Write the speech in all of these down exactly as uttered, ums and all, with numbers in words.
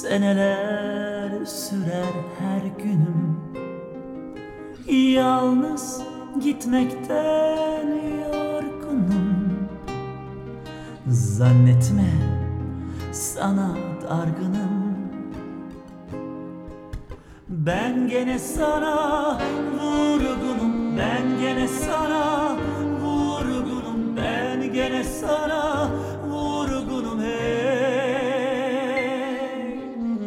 Seneler sürer her günüm, yalnız gitmekten yorgunum. Zannetme sana dargınım, ben gene sana vurgunum. Ben gene sana vurgunum. Ben gene sana vurgunum. Hey,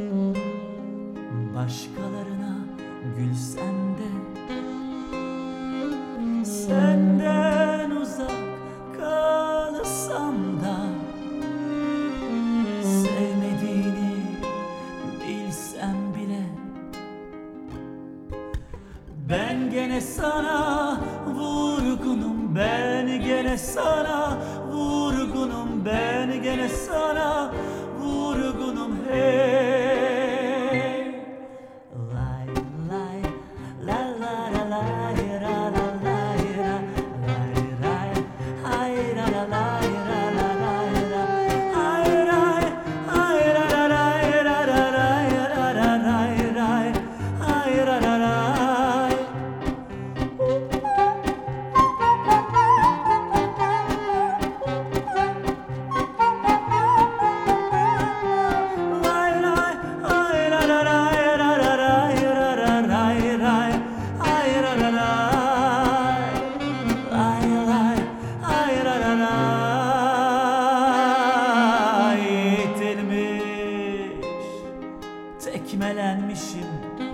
başkalarına gülsem de senden uzak kalsam da, sevmediğini bilsem bile, ben gene sana vurgunum. Ben gene sana vurgunum. Ben gene sana vurgunum. Hey, lay lay la la la lay ra la lay ra lay ray hay ra la lay ra la lay ra hay ray hay ra la lay ra la lay ra la lay ray hay ra la lay. Tekmelenmişim,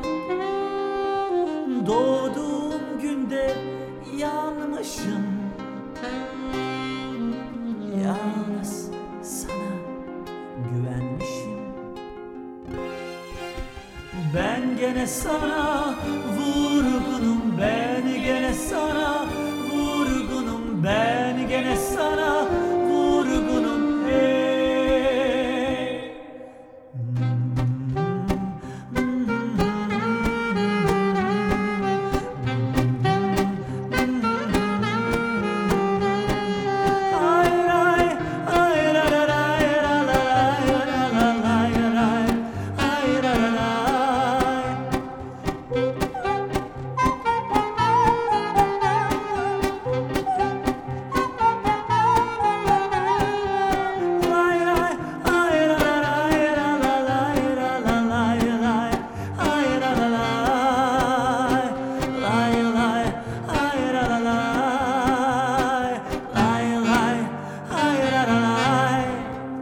doğduğum günde yanmışım. Yalnız sana güvenmişim. Ben gene sana vurgunum. Ben gene sana vurgunum. Ben gene sana